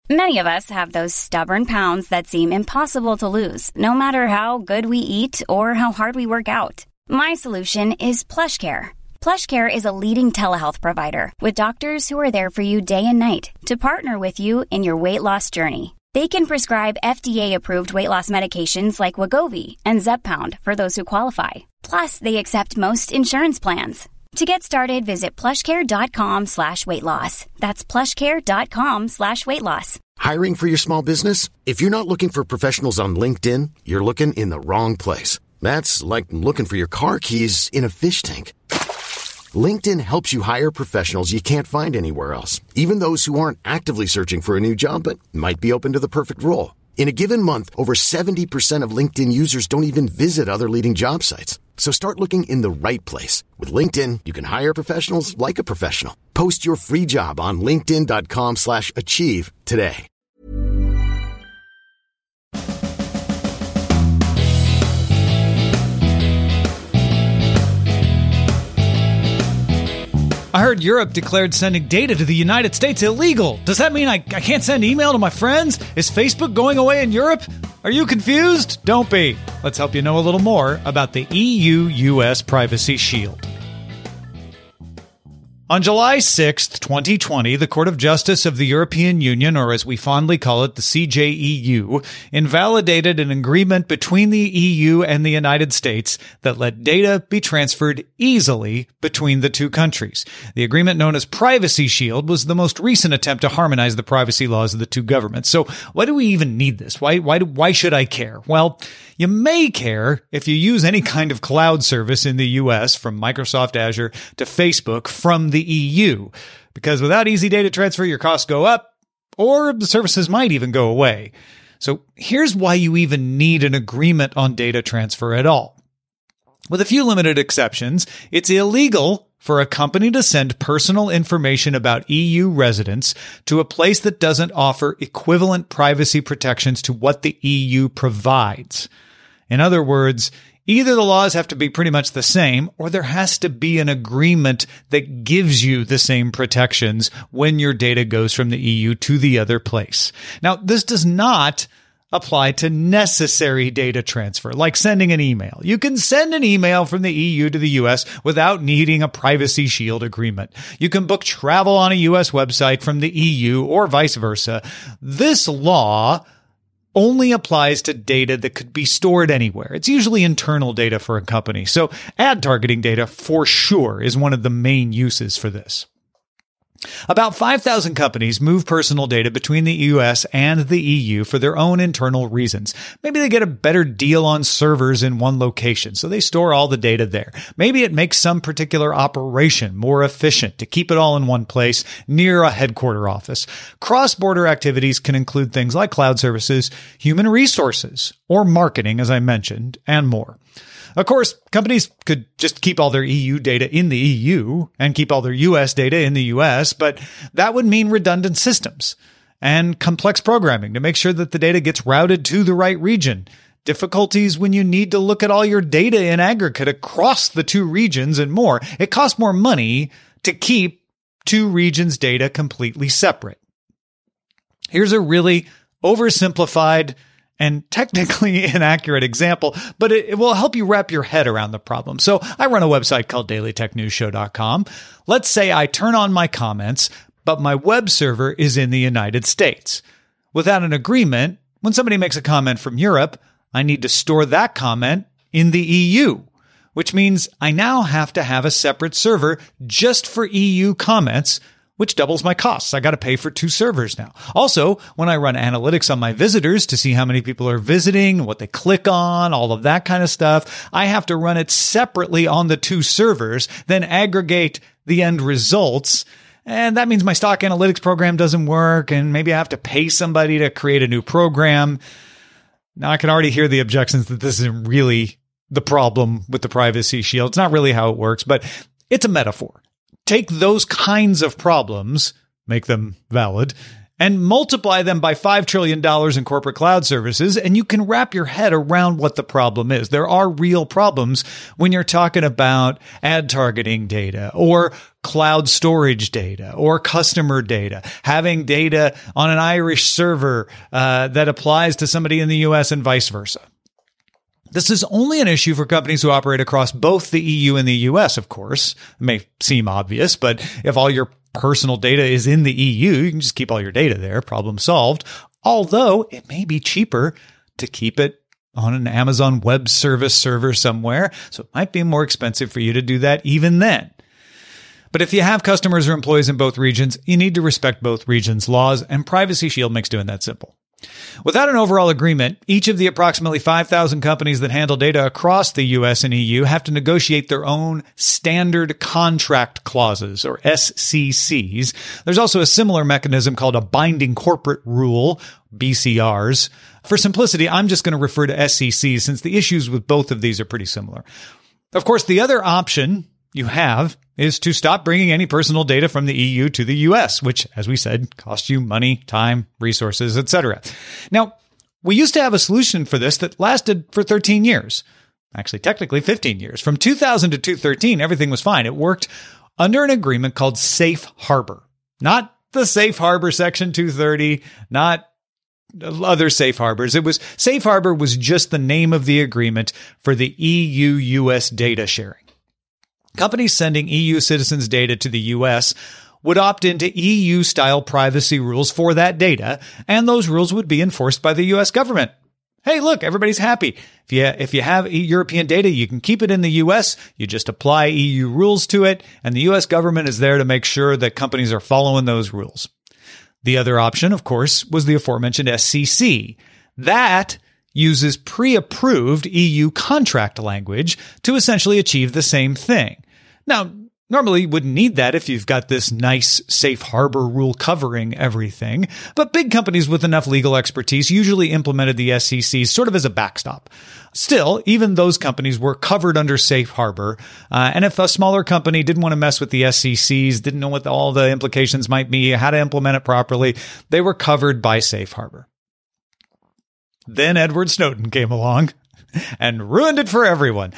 Many of us have those stubborn pounds that seem impossible to lose, no matter how good we eat or how hard we work out. My solution is PlushCare. PlushCare is a leading telehealth provider with doctors who are there for you day and night to partner with you in your weight loss journey. They can prescribe FDA-approved weight loss medications like Wegovy and Zepbound for those who qualify. Plus, they accept most insurance plans. To get started, visit plushcare.com/weightloss. That's plushcare.com/weightloss. Hiring for your small business? If you're not looking for professionals on LinkedIn, you're looking in the wrong place. That's like looking for your car keys in a fish tank. LinkedIn helps you hire professionals you can't find anywhere else, even those who aren't actively searching for a new job but might be open to the perfect role. In a given month, over 70% of LinkedIn users don't even visit other leading job sites. So start looking in the right place. With LinkedIn, you can hire professionals like a professional. Post your free job on linkedin.com/achieve today. I heard Europe declared sending data to the United States illegal. Does that mean I can't send email to my friends? Is Facebook going away in Europe? Are you confused? Don't be. Let's help you know a little more about the EU-US Privacy Shield. On July 6th, 2020, the Court of Justice of the European Union, or as we fondly call it, the CJEU, invalidated an agreement between the EU and the United States that let data be transferred easily between the two countries. The agreement, known as Privacy Shield, was the most recent attempt to harmonize the privacy laws of the two governments. So why do we even need this? Why should I care? Well, you may care if you use any kind of cloud service in the US, from Microsoft Azure to Facebook from the EU, because without easy data transfer, your costs go up, or the services might even go away. So here's why you even need an agreement on data transfer at all. With a few limited exceptions, it's illegal for a company to send personal information about EU residents to a place that doesn't offer equivalent privacy protections to what the EU provides. In other words, either the laws have to be pretty much the same, or there has to be an agreement that gives you the same protections when your data goes from the EU to the other place. Now, this does not apply to necessary data transfer, like sending an email. You can send an email from the EU to the US without needing a Privacy Shield agreement. You can book travel on a US website from the EU or vice versa. This law only applies to data that could be stored anywhere. It's usually internal data for a company. So ad targeting data, for sure, is one of the main uses for this. About 5,000 companies move personal data between the US and the EU for their own internal reasons. Maybe they get a better deal on servers in one location, so they store all the data there. Maybe it makes some particular operation more efficient to keep it all in one place near a headquarter office. Cross-border activities can include things like cloud services, human resources, or marketing, as I mentioned, and more. Of course, companies could just keep all their EU data in the EU and keep all their US data in the US, but that would mean redundant systems and complex programming to make sure that the data gets routed to the right region. Difficulties when you need to look at all your data in aggregate across the two regions and more. It costs more money to keep two regions' data completely separate. Here's a really oversimplified and technically inaccurate example, but it will help you wrap your head around the problem. So I run a website called dailytechnewsshow.com. Let's say I turn on my comments, but my web server is in the United States. Without an agreement, when somebody makes a comment from Europe, I need to store that comment in the EU, which means I now have to have a separate server just for EU comments, which doubles my costs. I got to pay for two servers now. Also, when I run analytics on my visitors to see how many people are visiting, what they click on, all of that kind of stuff, I have to run it separately on the two servers, then aggregate the end results. And that means my stock analytics program doesn't work, and maybe I have to pay somebody to create a new program. Now, I can already hear the objections that this isn't really the problem with the Privacy Shield. It's not really how it works, but it's a metaphor. Take those kinds of problems, make them valid, and multiply them by $5 trillion in corporate cloud services, and you can wrap your head around what the problem is. There are real problems when you're talking about ad targeting data or cloud storage data or customer data, having data on an Irish server that applies to somebody in the US and vice versa. This is only an issue for companies who operate across both the EU and the US, of course. It may seem obvious, but if all your personal data is in the EU, you can just keep all your data there, problem solved. Although it may be cheaper to keep it on an Amazon Web Service server somewhere, so it might be more expensive for you to do that even then. But if you have customers or employees in both regions, you need to respect both regions' laws, and Privacy Shield makes doing that simple. Without an overall agreement, each of the approximately 5,000 companies that handle data across the US and EU have to negotiate their own standard contract clauses, or SCCs. There's also a similar mechanism called a binding corporate rule, BCRs. For simplicity, I'm just going to refer to SCCs since the issues with both of these are pretty similar. Of course, the other option you have is to stop bringing any personal data from the EU to the US, which, as we said, costs you money, time, resources, etc. Now, we used to have a solution for this that lasted for 13 years. Actually, technically 15 years. From 2000 to 2013, everything was fine. It worked under an agreement called Safe Harbor. Not the Safe Harbor Section 230, not other safe harbors. It was Safe Harbor was just the name of the agreement for the EU-US data sharing. Companies sending EU citizens' data to the US would opt into EU-style privacy rules for that data, and those rules would be enforced by the US government. Hey, look, everybody's happy. If you have European data, you can keep it in the US, you just apply EU rules to it, and the US government is there to make sure that companies are following those rules. The other option, of course, was the aforementioned SCC. That uses pre-approved EU contract language to essentially achieve the same thing. Now, normally you wouldn't need that if you've got this nice safe harbor rule covering everything, but big companies with enough legal expertise usually implemented the SCCs sort of as a backstop. Still, even those companies were covered under safe harbor, and if a smaller company didn't want to mess with the SCCs, didn't know what all the implications might be, how to implement it properly, they were covered by safe harbor. Then Edward Snowden came along and ruined it for everyone.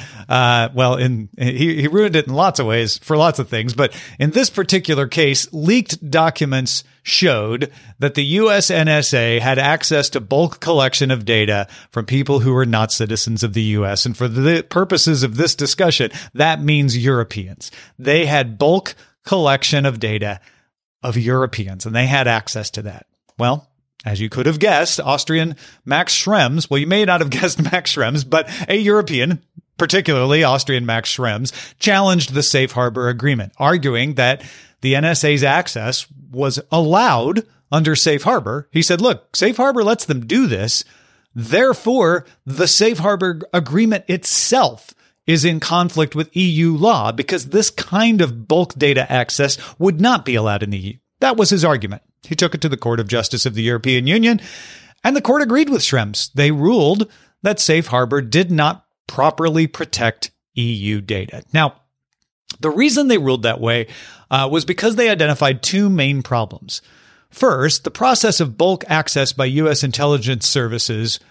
He ruined it in lots of ways for lots of things, but in this particular case, leaked documents showed that the US NSA had access to bulk collection of data from people who were not citizens of the US. And for the purposes of this discussion, that means Europeans. They had bulk collection of data of Europeans, and they had access to that. Well, as you could have guessed, Austrian Max Schrems, well, you may not have guessed Max Schrems, but a European, particularly Austrian Max Schrems, challenged the Safe Harbor Agreement, arguing that the NSA's access was allowed under Safe Harbor. He said, look, Safe Harbor lets them do this. Therefore, the Safe Harbor Agreement itself is in conflict with EU law because this kind of bulk data access would not be allowed in the EU. That was his argument. He took it to the Court of Justice of the European Union, and the court agreed with Schrems. They ruled that Safe Harbor did not properly protect EU data. Now, the reason they ruled that way was because they identified two main problems. First, the process of bulk access by U.S. intelligence services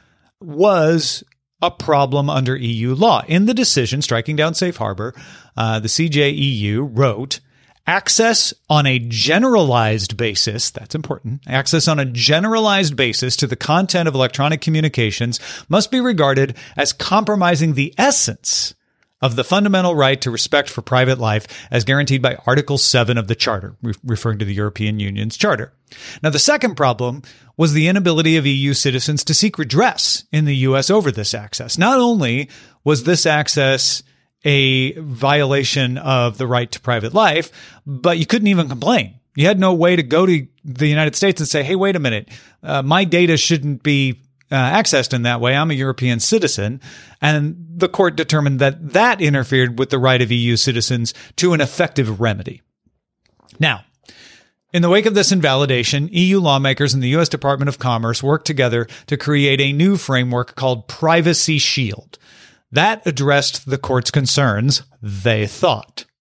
was a problem under EU law. In the decision striking down Safe Harbor, the CJEU wrote, access on a generalized basis, that's important, access on a generalized basis to the content of electronic communications must be regarded as compromising the essence of the fundamental right to respect for private life as guaranteed by Article 7 of the Charter, referring to the European Union's Charter. Now, the second problem was the inability of EU citizens to seek redress in the U.S. over this access. Not only was this access a violation of the right to private life, but you couldn't even complain. You had no way to go to the United States and say, hey, wait a minute, my data shouldn't be accessed in that way. I'm a European citizen. And the court determined that that interfered with the right of EU citizens to an effective remedy. Now, in the wake of this invalidation, EU lawmakers and the U.S. Department of Commerce worked together to create a new framework called Privacy Shield. That addressed the court's concerns, they thought.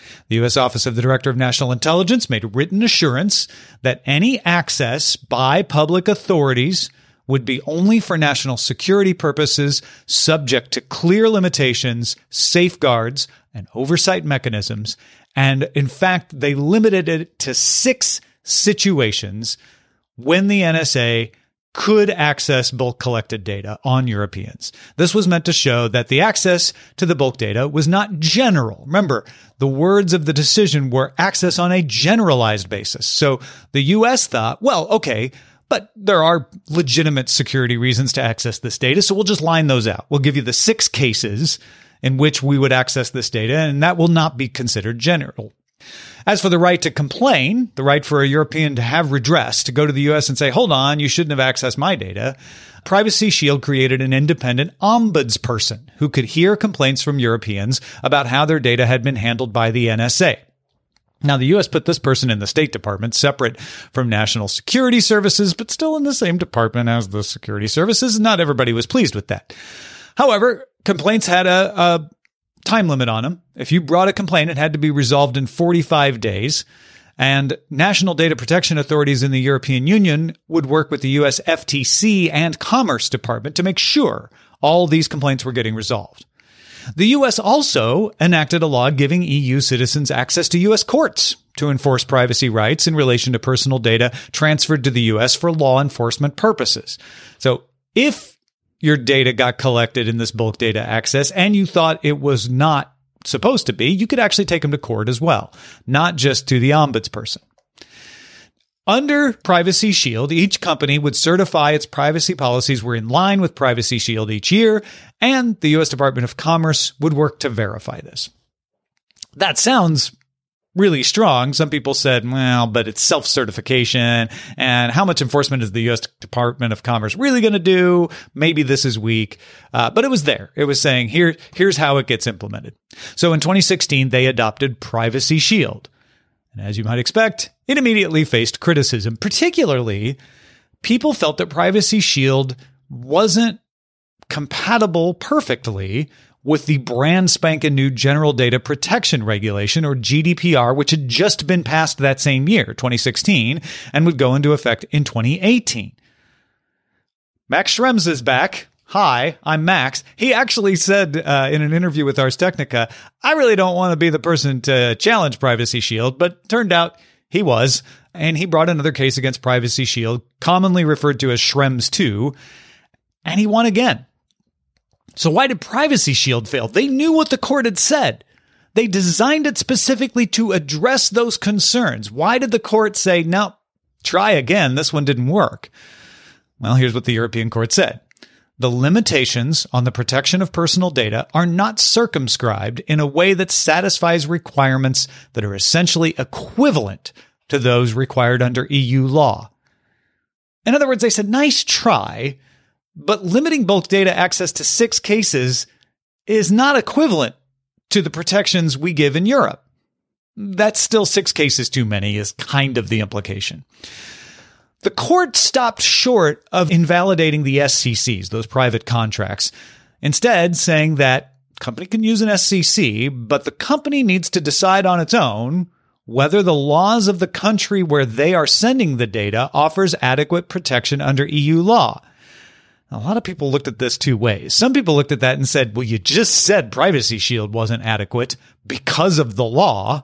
The U.S. Office of the Director of National Intelligence made written assurance that any access by public authorities would be only for national security purposes, subject to clear limitations, safeguards, and oversight mechanisms. And in fact, they limited it to 6 situations when the NSA could access bulk collected data on Europeans. This was meant to show that the access to the bulk data was not general. Remember, the words of the decision were access on a generalized basis. So the U.S. thought, well, okay, but there are legitimate security reasons to access this data, so we'll just line those out. We'll give you the 6 cases in which we would access this data, and that will not be considered general. As for the right to complain, the right for a European to have redress, to go to the U.S. and say, hold on, you shouldn't have accessed my data, Privacy Shield created an independent ombudsperson who could hear complaints from Europeans about how their data had been handled by the NSA. Now, the U.S. put this person in the State Department, separate from National Security Services, but still in the same department as the security services. Not everybody was pleased with that. However, complaints had a time limit on them. If you brought a complaint, it had to be resolved in 45 days. And national data protection authorities in the European Union would work with the U.S. FTC and Commerce Department to make sure all these complaints were getting resolved. The U.S. also enacted a law giving EU citizens access to U.S. courts to enforce privacy rights in relation to personal data transferred to the U.S. for law enforcement purposes. So if your data got collected in this bulk data access and you thought it was not supposed to be, you could actually take them to court as well, not just to the ombudsperson. Under Privacy Shield, each company would certify its privacy policies were in line with Privacy Shield each year, and the U.S. Department of Commerce would work to verify this. That sounds really strong. Some people said, well, but it's self-certification, and how much enforcement is the U.S. Department of Commerce really going to do? Maybe this is weak. But it was there. It was saying, here's how it gets implemented. So in 2016, they adopted Privacy Shield. And as you might expect, it immediately faced criticism. Particularly, people felt that Privacy Shield wasn't compatible perfectly with the brand spanking new General Data Protection Regulation, or GDPR, which had just been passed that same year, 2016, and would go into effect in 2018. Max Schrems is back. Hi, I'm Max. He actually said in an interview with Ars Technica, I really don't want to be the person to challenge Privacy Shield, but turned out he was, and he brought another case against Privacy Shield, commonly referred to as Schrems 2, and he won again. So why did Privacy Shield fail? They knew what the court had said. They designed it specifically to address those concerns. Why did the court say, no, try again, this one didn't work? Well, here's what the European Court said. The limitations on the protection of personal data are not circumscribed in a way that satisfies requirements that are essentially equivalent to those required under EU law. In other words, they said, nice try, but limiting bulk data access to 6 cases is not equivalent to the protections we give in Europe. That's still 6 cases too many, is kind of the implication. The court stopped short of invalidating the SCCs, those private contracts, instead saying that company can use an SCC, but the company needs to decide on its own whether the laws of the country where they are sending the data offers adequate protection under EU law. A lot of people looked at this 2 ways. Some people looked at that and said, well, you just said Privacy Shield wasn't adequate because of the law,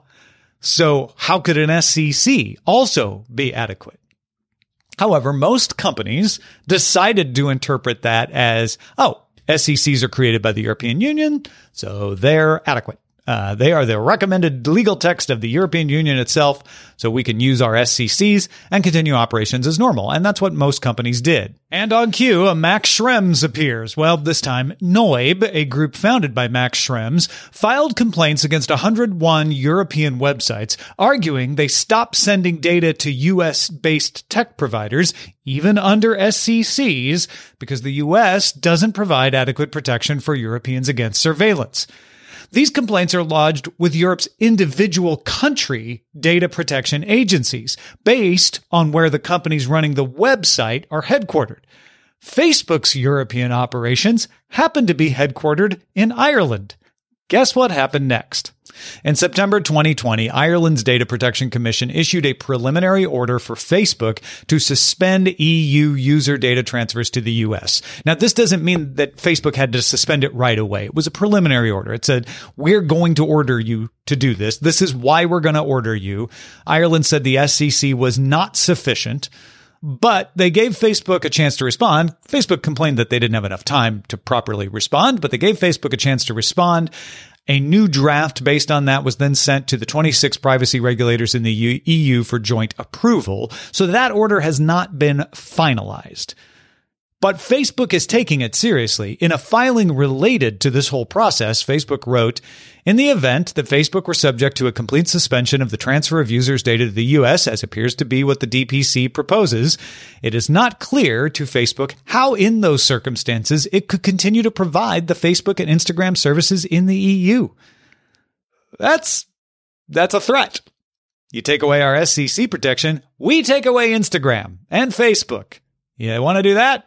so how could an SCC also be adequate? However, most companies decided to interpret that as, SCCs are created by the European Union, so they're adequate. They are the recommended legal text of the European Union itself, so we can use our SCCs and continue operations as normal. And that's what most companies did. And on cue, a Max Schrems appears. Well, this time, Noib, a group founded by Max Schrems, filed complaints against 101 European websites, arguing they stopped sending data to US-based tech providers, even under SCCs, because the US doesn't provide adequate protection for Europeans against surveillance. These complaints are lodged with Europe's individual country data protection agencies, based on where the companies running the website are headquartered. Facebook's European operations happen to be headquartered in Ireland. Guess what happened next? In September 2020, Ireland's Data Protection Commission issued a preliminary order for Facebook to suspend EU user data transfers to the US. Now, this doesn't mean that Facebook had to suspend it right away. It was a preliminary order. It said, we're going to order you to do this. This is why we're going to order you. Ireland said the SEC was not sufficient, but they gave Facebook a chance to respond. Facebook complained that they didn't have enough time to properly respond, but they gave Facebook a chance to respond. A new draft based on that was then sent to the 26 privacy regulators in the EU for joint approval. So that order has not been finalized. But Facebook is taking it seriously. In a filing related to this whole process, Facebook wrote, in the event that Facebook were subject to a complete suspension of the transfer of users' data to the U.S., as appears to be what the DPC proposes, it is not clear to Facebook how in those circumstances it could continue to provide the Facebook and Instagram services in the EU. That's a threat. You take away our SEC protection, we take away Instagram and Facebook. You want to do that?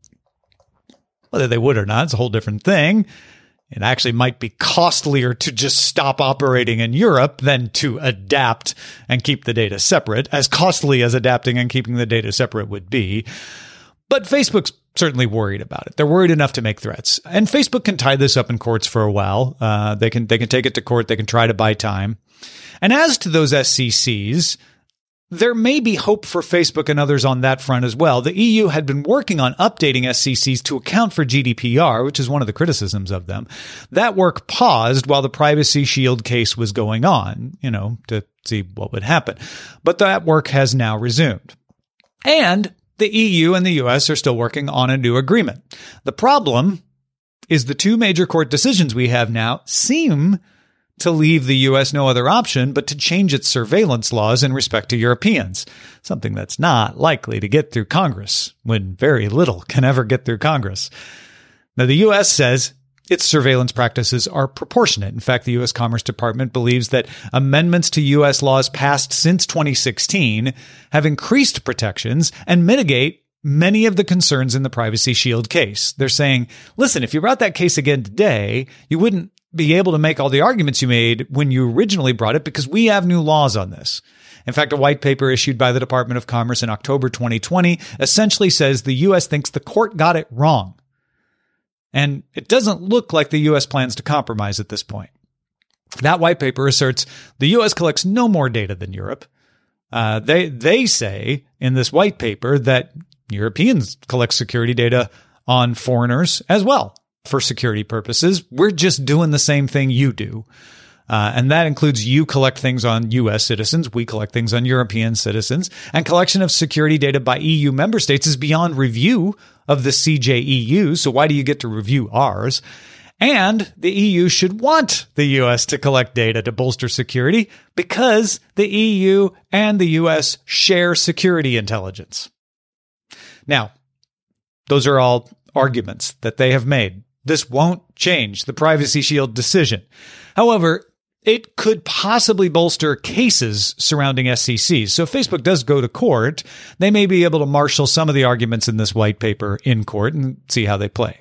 Whether they would or not, it's a whole different thing. It actually might be costlier to just stop operating in Europe than to adapt and keep the data separate, as costly as adapting and keeping the data separate would be. But Facebook's certainly worried about it. They're worried enough to make threats. And Facebook can tie this up in courts for a while. They can take it to court. They can try to buy time. And as to those SCCs, there may be hope for Facebook and others on that front as well. The EU had been working on updating SCCs to account for GDPR, which is one of the criticisms of them. That work paused while the Privacy Shield case was going on, to see what would happen. But that work has now resumed. And the EU and the US are still working on a new agreement. The problem is the two major court decisions we have now seem to leave the U.S. no other option but to change its surveillance laws in respect to Europeans, something that's not likely to get through Congress, when very little can ever get through Congress. Now, the U.S. says its surveillance practices are proportionate. In fact, the U.S. Commerce Department believes that amendments to U.S. laws passed since 2016 have increased protections and mitigate many of the concerns in the Privacy Shield case. They're saying, listen, if you brought that case again today, you wouldn't be able to make all the arguments you made when you originally brought it because we have new laws on this. In fact, a white paper issued by the Department of Commerce in October 2020 essentially says the U.S. thinks the court got it wrong. And it doesn't look like the U.S. plans to compromise at this point. That white paper asserts the U.S. collects no more data than Europe. They say in this white paper that Europeans collect security data on foreigners as well. For security purposes, we're just doing the same thing you do. And that includes you collect things on U.S. citizens, we collect things on European citizens, and collection of security data by EU member states is beyond review of the CJEU, so why do you get to review ours? And the EU should want the U.S. to collect data to bolster security because the EU and the U.S. share security intelligence. Now, those are all arguments that they have made. This won't change the Privacy Shield decision. However, it could possibly bolster cases surrounding SCCs. So if Facebook does go to court, they may be able to marshal some of the arguments in this white paper in court and see how they play.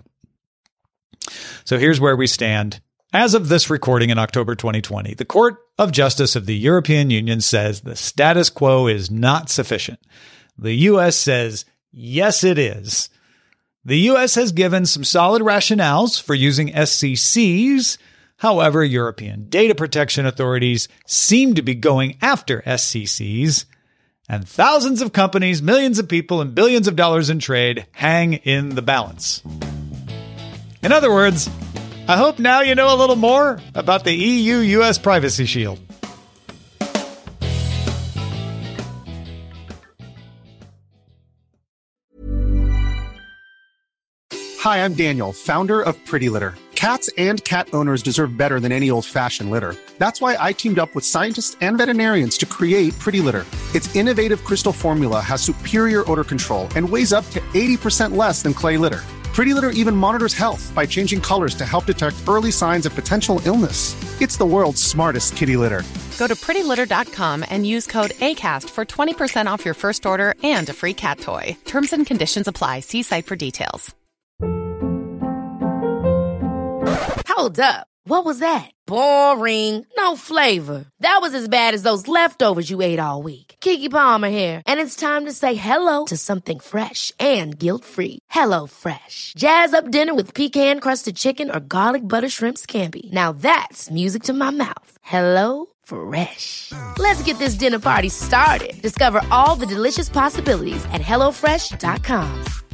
So here's where we stand. As of this recording in October 2020, the Court of Justice of the European Union says the status quo is not sufficient. The U.S. says, yes, it is. The U.S. has given some solid rationales for using SCCs. However, European data protection authorities seem to be going after SCCs, and thousands of companies, millions of people, and billions of dollars in trade hang in the balance. In other words, I hope now you know a little more about the EU-US Privacy Shield. Hi, I'm Daniel, founder of Pretty Litter. Cats and cat owners deserve better than any old-fashioned litter. That's why I teamed up with scientists and veterinarians to create Pretty Litter. Its innovative crystal formula has superior odor control and weighs up to 80% less than clay litter. Pretty Litter even monitors health by changing colors to help detect early signs of potential illness. It's the world's smartest kitty litter. Go to prettylitter.com and use code ACAST for 20% off your first order and a free cat toy. Terms and conditions apply. See site for details. Hold up. What was that? Boring. No flavor. That was as bad as those leftovers you ate all week. Keke Palmer here, and it's time to say hello to something fresh and guilt-free. Hello Fresh. Jazz up dinner with pecan-crusted chicken or garlic butter shrimp scampi. Now that's music to my mouth. Hello Fresh. Let's get this dinner party started. Discover all the delicious possibilities at HelloFresh.com.